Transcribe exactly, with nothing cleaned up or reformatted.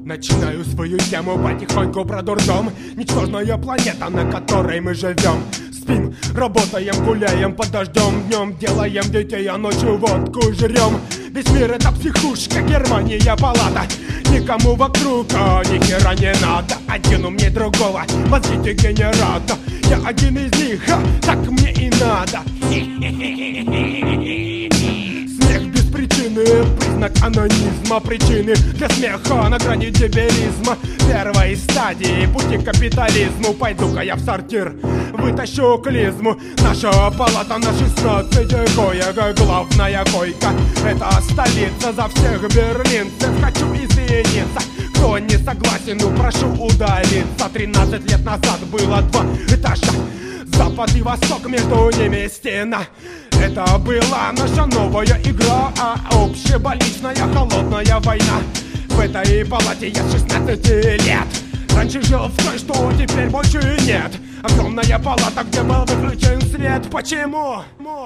Начинаю свою тему потихоньку про дурдом. Ничтожная планета, на которой мы живем. Спим, работаем, гуляем под дождем. Днем делаем детей, а ночью водку жрем. Весь мир это психушка, Германия палата. Никому вокруг а, ни хера не надо. Один умнее другого, мозгите генерата. Я один из них, а, так мне и надо. Смех без причины, признак анонизма. Причины для смеха на грани дебилизма. Первой стадии пути к капитализму. Пойду-ка я в сортир, вытащу клизму. Наша палата на шестнадцать коек. Главная койка — это столица. За всех берлинцев хочу извиниться. Кто не согласен, ну прошу удалиться. Тринадцать лет назад было два этажа. Запад и восток, между ними стена. Это была наша новая игра, а общебольничная холодная война. В этой палате я с шестнадцати лет. Раньше жил в той, что теперь больше нет. Огромная палата, где был выключен свет. Почему?